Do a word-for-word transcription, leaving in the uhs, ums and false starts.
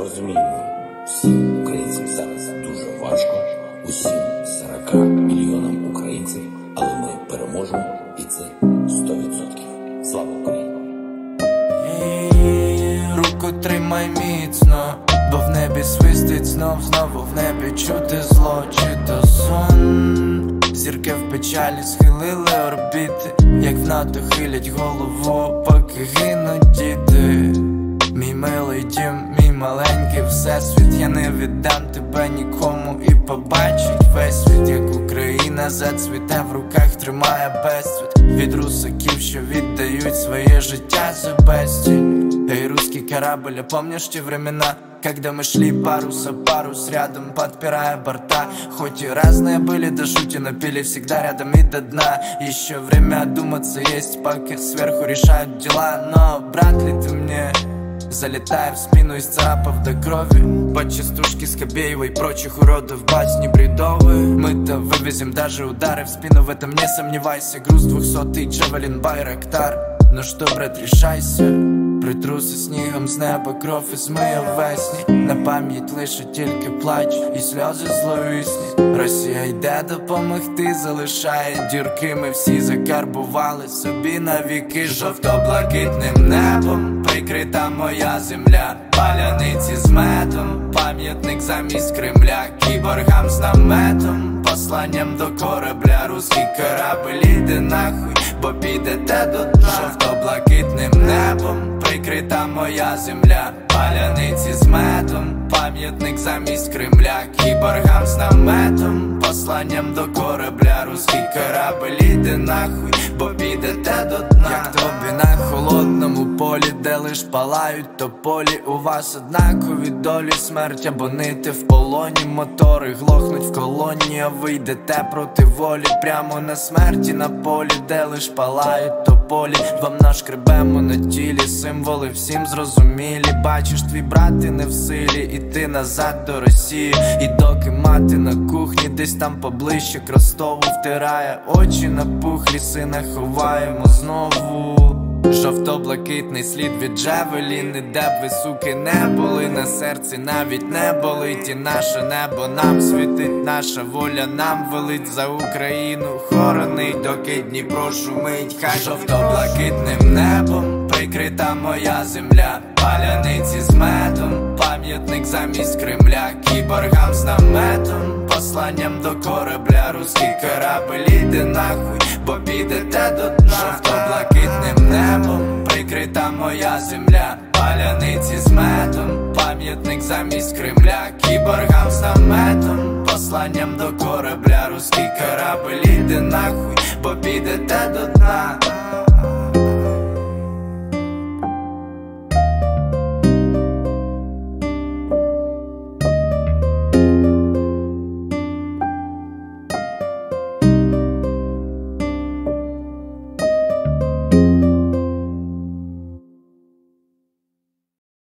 розуміємо, всім українцям зараз дуже важко, усім сорока мільйонам українців, але ми переможемо, і це сто відсотків. Слава Україні! Руку тримай міцно, бо в небі свистить знов, знову в небі чути зло, чи то сон. Зірки в печалі схилили орбіти, як в НАТО хилять голову, поки гинуть діти. Мій милий дім, мій маленький всесвіт, я не віддам тебе нікому, і побачить весь світ, як Україна зацвіте, в руках тримає безцвіт від русаків, що віддають своє життя за безцінь. Эй, русский корабль, а помнишь те времена, когда мы шли парус за парус рядом, подпирая борта? Хоть и разные были, до жути, но пили всегда рядом и до дна. Еще время одуматься есть, пока сверху решают дела. Но брат ли ты мне, залетая в спину из царапов до крови, под частушки Скобеева и прочих уродов басни бредовые. Мы-то вывезем даже удары в спину, в этом не сомневайся. Груз двухсотый Джавелин Байрактар. Ну что, брат, решайся, притруси снігом з неба, кров і змиє весні. На пам'ять лише тільки плач і сльози зловісні. Росія йде допомогти, залишає дірки. Ми всі закарбували собі навіки. Жовто-блакитним небом прикрита моя земля, паляниці з медом, пам'ятник замість Кремля, кіборгам з наметом, посланням до корабля. Руський корабель, іди нахуй, бо підете до дна. Жовто-блакитним небом прикрита моя земля, паляниці з медом, пам'ятник замість Кремля, кіборгам з наметом, посланням до корабля. Руський корабель, іди нахуй, бо підете до дна. Як тобі на холодному полі, де лиш палають тополі, у вас однакові долі, смерть або нити в полоні. Мотори глохнуть в колоні, а ви йдете проти волі, прямо на смерті на полі, де лиш палають тополі. Вам нашкребемо на тілі символи всім зрозумілі. Бачиш, твій брат і не в силі іти назад до Росії. І доки мати на кухні десь там поближче к Ростову втирає очі напухлі, сина ховаємо знову. Жовто-блакитний слід від Джавелін, і де б ви, суки, не були, на серці навіть не болить. І наше небо нам світить, наша воля нам велить, за Україну хоронить, доки Дніпро шумить. Хай жовто-блакитним небом прикрита моя земля, паляниці з медом, пам'ятник замість Кремля, кіборгам з наметом, посланням до корабля. Руський корабель, іди нахуй, бо підете до дна. Жовто-блакитним небом прикрита моя земля, паляниці з медом, пам'ятник замість Кремля, кіборгам з наметом, посланням до корабля. Руський корабель, іди нахуй, бо підете до дна.